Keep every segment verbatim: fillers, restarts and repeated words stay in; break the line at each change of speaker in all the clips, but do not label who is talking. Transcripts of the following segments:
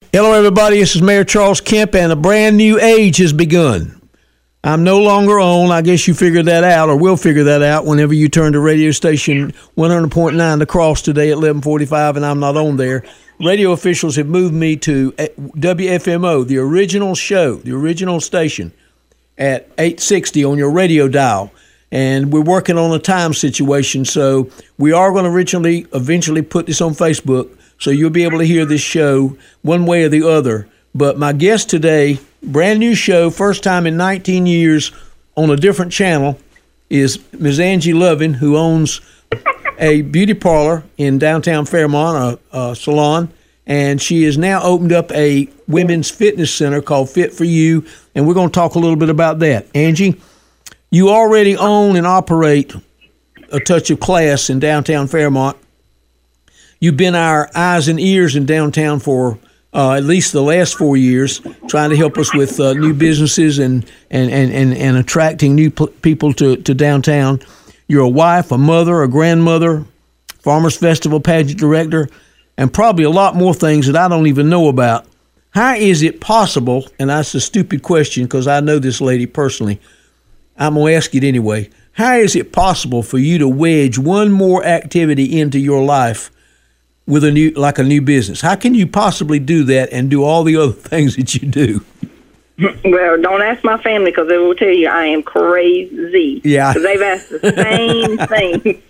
Hello, everybody. This is Mayor Charles Kemp, and a brand new age has begun. I'm no longer on. I guess you figured that out, or will figure that out whenever you turn to radio station one hundred point nine The Cross today at eleven forty-five, and I'm not on there. Radio officials have moved me to W F M O, the original show, the original station, at eight sixty on your radio dial. And we're working on a time situation, so we are going to originally, eventually put this on Facebook, so you'll be able to hear this show one way or the other. But my guest today, brand new show, first time in nineteen years on a different channel, is Miz Angie Loving, who owns a beauty parlor in downtown Fairmont, a, a salon, and she has now opened up a women's fitness center called Fit for You, and we're going to talk a little bit about that. Angie, you already own and operate A Touch of Class in downtown Fairmont. You've been our eyes and ears in downtown for uh, at least the last four years, trying to help us with uh, new businesses and, and, and, and, and attracting new p- people to, to downtown. You're a wife, a mother, a grandmother, Farmers Festival pageant director, and probably a lot more things that I don't even know about. How is it possible, and that's a stupid question because I know this lady personally, I'm going to ask it anyway. How is it possible for you to wedge one more activity into your life with a new, like a new business? How can you possibly do that and do all the other things that you do?
Well, don't ask my family because they will tell you I am crazy.
Yeah.
Because they've asked the same thing.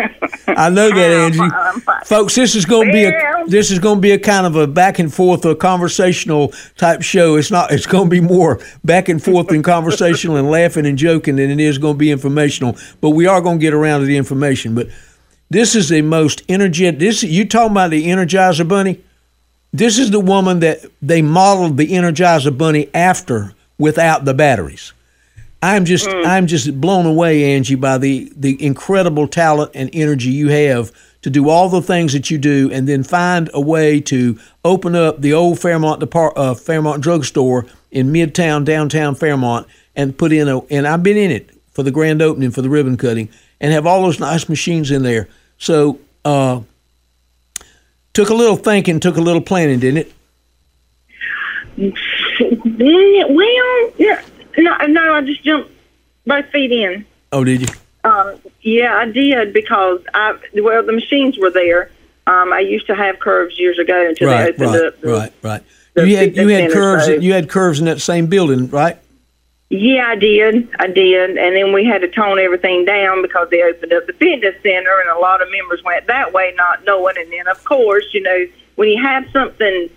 I know that, Angie. Folks, this is going to be a this is going to be a kind of a back and forth, a conversational type show. It's not. It's going to be more back and forth and conversational and laughing and joking than it is going to be informational. But we are going to get around to the information. But this is the most energetic. This you talking about the Energizer Bunny? This is the woman that they modeled the Energizer Bunny after without the batteries. I'm just mm. I'm just blown away, Angie, by the, the incredible talent and energy you have to do all the things that you do, and then find a way to open up the old Fairmont Depart, uh, Fairmont drugstore in Midtown, downtown Fairmont, and put in a. And I've been in it for the grand opening, for the ribbon cutting, and have all those nice machines in there. So uh, took a little thinking, took a little planning, didn't it?
Well, yeah. No, no, I just jumped both feet in.
Oh, did you?
Um, yeah, I did because I well, the machines were there. Um, I used to have Curves years ago until
right,
they opened
right,
up. The,
right, right. You had you had Curves. So. You had Curves in that same building, right?
Yeah, I did. I did, and then we had to tone everything down because they opened up the fitness center, and a lot of members went that way, not knowing. And then, of course, you know, when you have something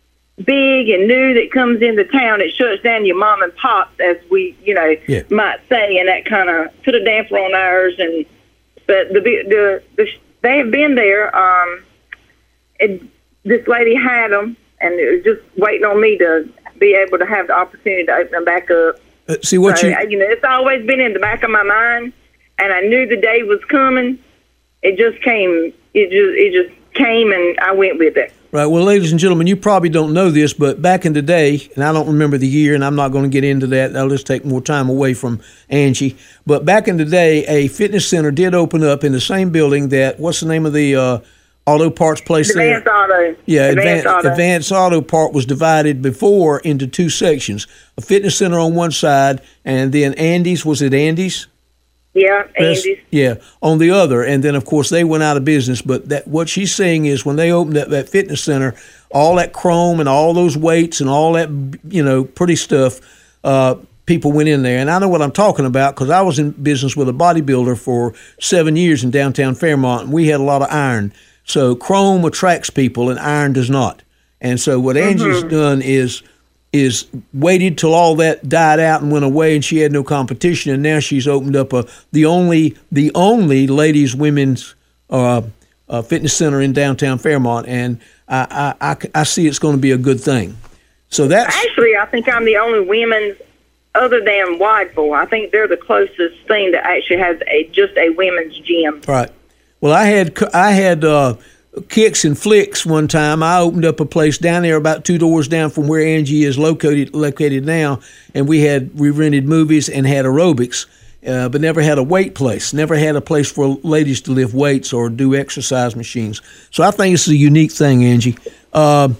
big and new that comes into town, it shuts down your mom and pops, as we, you know,
yeah.
might say, and that kind of put a damper on ours. And but the the, the they have been there. Um, it, this lady had them, and it was just waiting on me to be able to have the opportunity to open them back up.
Uh, see what
so,
you
you know, it's always been in the back of my mind, and I knew the day was coming. It just came. It just it just came, and I went with it.
Right. Well, ladies and gentlemen, you probably don't know this, but back in the day, and I don't remember the year, and I'm not going to get into that. That'll just take more time away from Angie. But back in the day, a fitness center did open up in the same building that, what's the name of the uh, auto parts place there?
Advanced Auto.
Yeah,
Advanced
Advanced
Auto.
Advanced Auto Part was divided before into two sections. A fitness center on one side, and then Andy's, was it Andy's?
Yeah, Andy's.
Yeah, on the other. And then, of course, they went out of business. But that what she's saying is when they opened that, that fitness center, all that chrome and all those weights and all that, you know, pretty stuff, uh, people went in there. And I know what I'm talking about because I was in business with a bodybuilder for seven years in downtown Fairmont, and we had a lot of iron. So chrome attracts people and iron does not. And so what Angie's mm-hmm. done is is waited till all that died out and went away, and she had no competition. And now she's opened up a the only the only ladies women's uh, uh, fitness center in downtown Fairmont, and I I, I, I see it's going to be a good thing. So that's
actually, I think I'm the only women's other than Wideville. I think they're the closest thing that actually has a just a women's gym.
Right. Well, I had I had. Uh, Kicks and Flicks one time. I opened up a place down there about two doors down from where Angie is located located now, and we had we rented movies and had aerobics, uh, but never had a weight place. Never had a place for ladies to lift weights or do exercise machines. So I think it's a unique thing, Angie. Uh,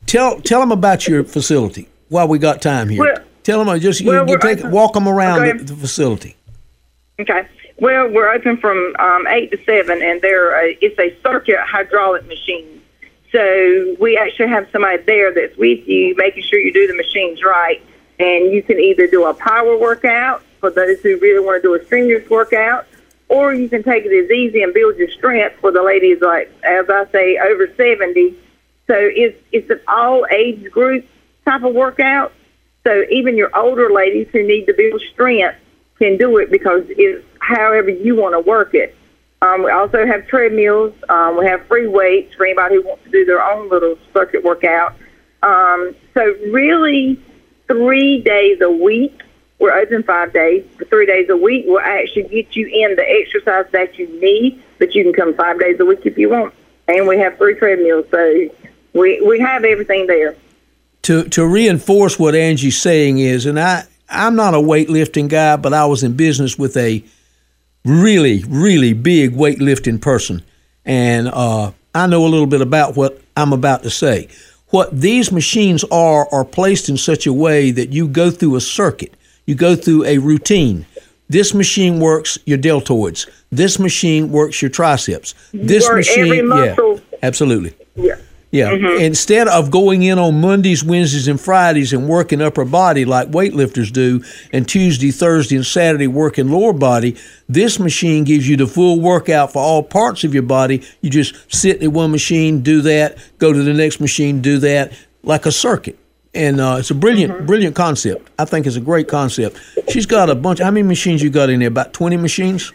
tell tell them about your facility while we got time here.
Well,
tell them just you,
well,
you take
open,
walk them around
okay.
the, the facility.
Okay. Well, we're open from um, eight to seven, and they're a, it's a circuit hydraulic machine. So we actually have somebody there that's with you, making sure you do the machines right. And you can either do a power workout for those who really want to do a strenuous workout, or you can take it as easy and build your strength for the ladies, like, as I say, over seventy. So it's, it's an all age group type of workout. So even your older ladies who need to build strength can do it because it's however you want to work it. Um, we also have treadmills. Um, we have free weights for anybody who wants to do their own little circuit workout. Um, so really, three days a week. We're open five days. For three days a week, we'll actually get you in the exercise that you need, but you can come five days a week if you want. And we have three treadmills, so we we have everything there.
To to reinforce what Angie's saying is, and I, I'm not a weightlifting guy, but I was in business with a really, really big weightlifting person, and uh, I know a little bit about what I'm about to say. What these machines are are placed in such a way that you go through a circuit. You go through a routine. This machine works your deltoids. This machine works your triceps. This
Work
machine,
every muscle.
yeah, absolutely.
Yeah.
Yeah.
Mm-hmm.
Instead of going in on Mondays, Wednesdays, and Fridays and working upper body like weightlifters do, and Tuesday, Thursday, and Saturday working lower body, this machine gives you the full workout for all parts of your body. You just sit in one machine, do that, go to the next machine, do that, like a circuit. And uh, it's a brilliant, mm-hmm. brilliant concept. I think it's a great concept. She's got a bunch. How many machines you got in there? About twenty machines?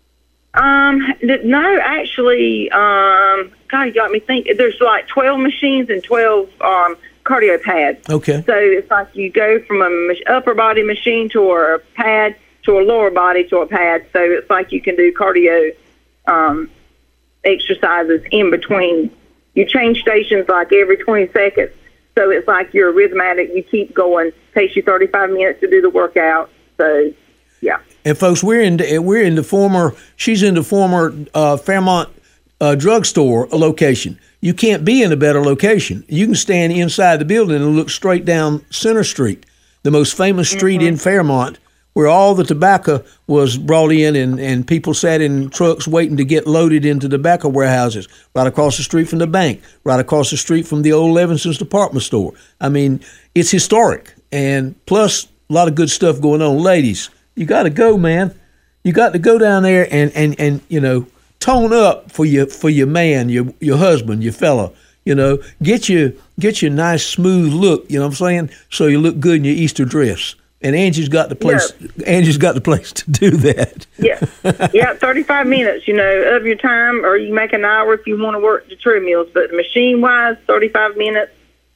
Um, no, actually, um, God, you got me thinking. There's like twelve machines and twelve um, cardio pads.
Okay.
So it's like you go from a upper body machine to a pad to a lower body to a pad. So it's like you can do cardio um, exercises in between. You change stations like every twenty seconds. So it's like you're rhythmatic. You keep going. Takes you thirty-five minutes to do the workout. So, yeah.
And folks, we're in the, we're in the former. She's in the former uh, Fairmont uh, drugstore location. You can't be in a better location. You can stand inside the building and look straight down Center Street, the most famous street mm-hmm. in Fairmont, where all the tobacco was brought in and, and people sat in trucks waiting to get loaded into tobacco warehouses, right across the street from the bank, right across the street from the old Levinson's department store. I mean, it's historic, and plus a lot of good stuff going on. Ladies, you got to go, man. You got to go down there and, and, and you know, tone up for your for your man, your your husband, your fella. You know, get your, get your nice, smooth look, you know what I'm saying, so you look good in your Easter dress. And Angie's got the place. Yeah. Angie's got the place to do that.
Yeah, yeah. Thirty-five minutes, you know, of your time, or you make an hour if you want to work the treadmills. But machine-wise, thirty-five minutes.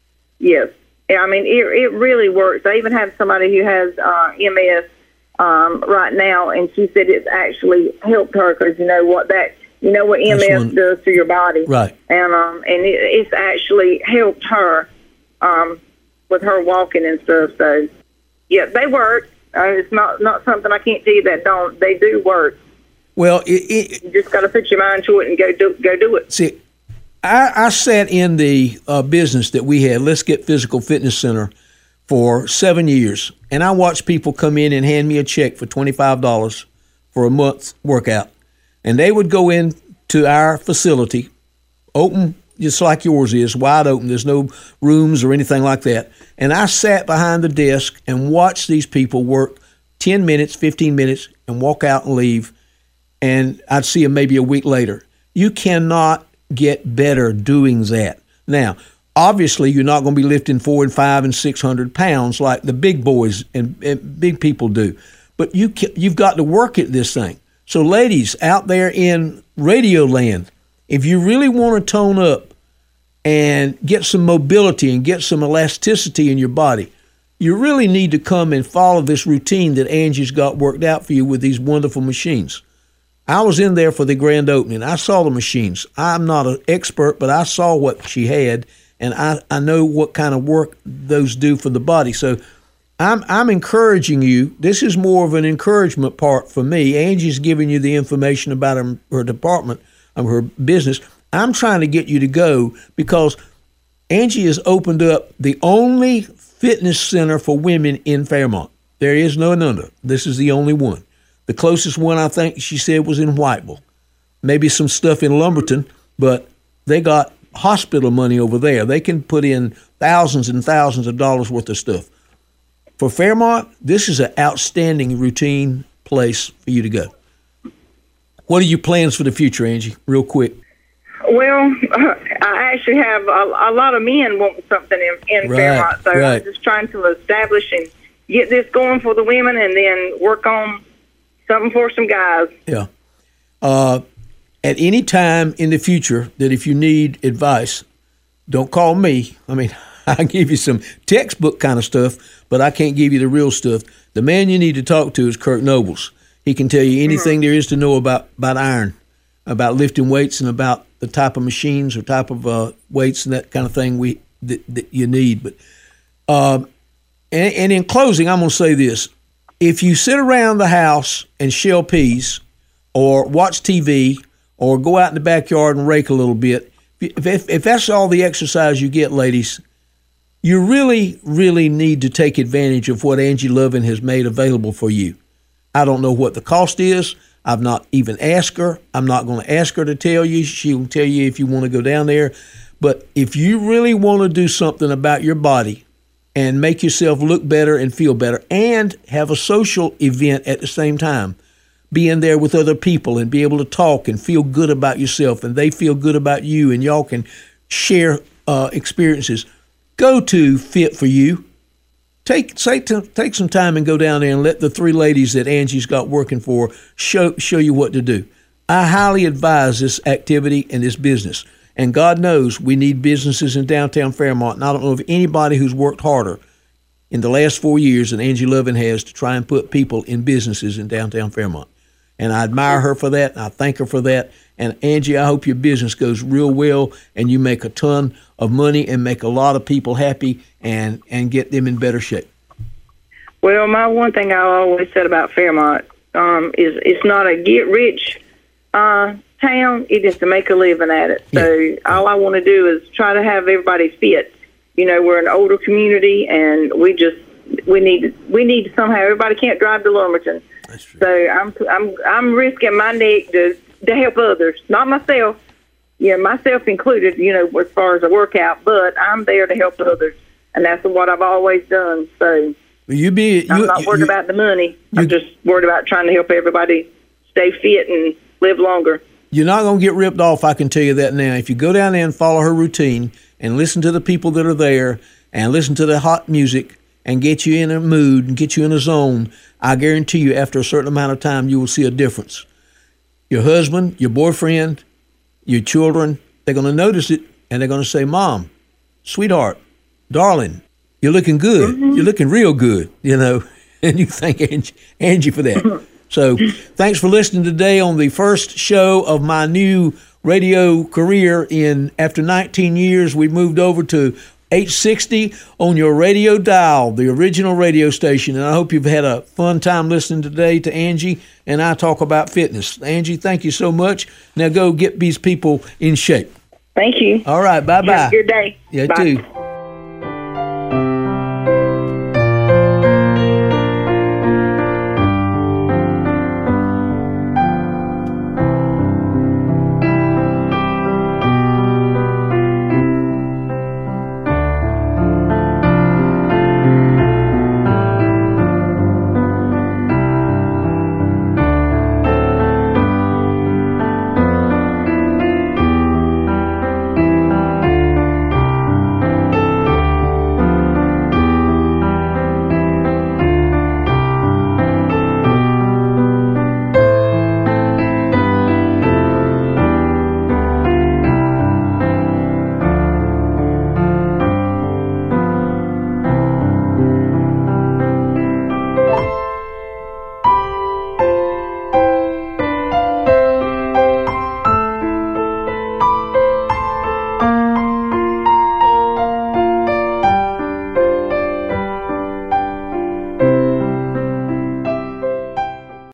Yes, yeah, I mean it. It really works. I even have somebody who has uh, M S um, right now, and she said it's actually helped her because you know what that you know what M S does to your body,
right?
And um, and it, it's actually helped her um, with her walking and stuff. So. Yeah, they work. Uh, it's not, not something I can't tell you that don't. They do work.
Well, it, it,
you just got to put your mind to it and go do go do it.
See, I, I sat in the uh, business that we had, Let's Get Physical Fitness Center, for seven years, and I watched people come in and hand me a check for twenty-five dollars for a month workout, and they would go in to our facility, open just like yours is, wide open. There's no rooms or anything like that. And I sat behind the desk and watched these people work ten minutes, fifteen minutes, and walk out and leave. And I'd see them maybe a week later. You cannot get better doing that. Now, obviously, you're not going to be lifting four and five and six hundred pounds like the big boys and, and big people do. But you can, you've got to work at this thing. So, ladies out there in radio land, if you really want to tone up and get some mobility and get some elasticity in your body, you really need to come and follow this routine that Angie's got worked out for you with these wonderful machines. I was in there for the grand opening. I saw the machines. I'm not an expert, but I saw what she had, and I, I know what kind of work those do for the body. So I'm I'm encouraging you. This is more of an encouragement part for me. Angie's giving you the information about her, her department, um, her business. I'm trying to get you to go because Angie has opened up the only fitness center for women in Fairmont. There is no another. This is the only one. The closest one, I think she said, was in Whiteville. Maybe some stuff in Lumberton, but they got hospital money over there. They can put in thousands and thousands of dollars worth of stuff. For Fairmont, this is an outstanding routine place for you to go. What are your plans for the future, Angie, real quick?
Well, I actually have a, a lot of men wanting something in, in
right,
Fairmont, so
right.
I'm just trying to establish and get this going for the women and then work on something for some guys.
Yeah. Uh, at any time in the future that if you need advice, don't call me. I mean, I give you some textbook kind of stuff, but I can't give you the real stuff. The man you need to talk to is Kirk Nobles. He can tell you anything mm-hmm. there is to know about, about iron, about lifting weights, and about the type of machines or type of uh, weights and that kind of thing we that, that you need. But uh, and, and in closing, I'm going to say this. If you sit around the house and shell peas or watch T V or go out in the backyard and rake a little bit, if, if, if that's all the exercise you get, ladies, you really, really need to take advantage of what Angie Lovin has made available for you. I don't know what the cost is. I've not even asked her. I'm not going to ask her to tell you. She will tell you if you want to go down there. But if you really want to do something about your body and make yourself look better and feel better and have a social event at the same time, be in there with other people and be able to talk and feel good about yourself and they feel good about you and y'all can share uh, experiences, go to Fit for You. Take take take some time and go down there and let the three ladies that Angie's got working for show show you what to do. I highly advise this activity and this business. And God knows we need businesses in downtown Fairmont. And I don't know of anybody who's worked harder in the last four years than Angie Lovin has to try and put people in businesses in downtown Fairmont. And I admire her for that, and I thank her for that. And Angie, I hope your business goes real well and you make a ton of money and make a lot of people happy and, and get them in better shape.
Well, my one thing I always said about Fairmont um, is it's not a get-rich uh, town. It is to make a living at it. So yeah. all I want to do is try to have everybody fit. You know, we're an older community, and we just we need we need to somehow. Everybody can't drive to Lumberton. That's true. So I'm I'm I'm risking my neck to to help others, not myself. Yeah, myself included. You know, as far as a workout, but I'm there to help others, and that's what I've always done. So
you be. You,
I'm not worried you, about the money. You, I'm just worried about trying to help everybody stay fit and live longer.
You're not going to get ripped off, I can tell you that now. If you go down there and follow her routine and listen to the people that are there and listen to the hot music and get you in a mood and get you in a zone, I guarantee you after a certain amount of time you will see a difference. Your husband, your boyfriend, your children, they're going to notice it and they're going to say, Mom, sweetheart, darling, you're looking good. Mm-hmm. You're looking real good, you know, and you thank Angie, Angie for that. So thanks for listening today on the first show of my new radio career. In after nineteen years, we moved over to eight sixty on your radio dial, the original radio station. And I hope you've had a fun time listening today to Angie and I talk about fitness. Angie, thank you so much. Now go get these people in shape.
Thank you.
All right. Bye-bye.
Have a good day.
Yeah,
Bye.
too.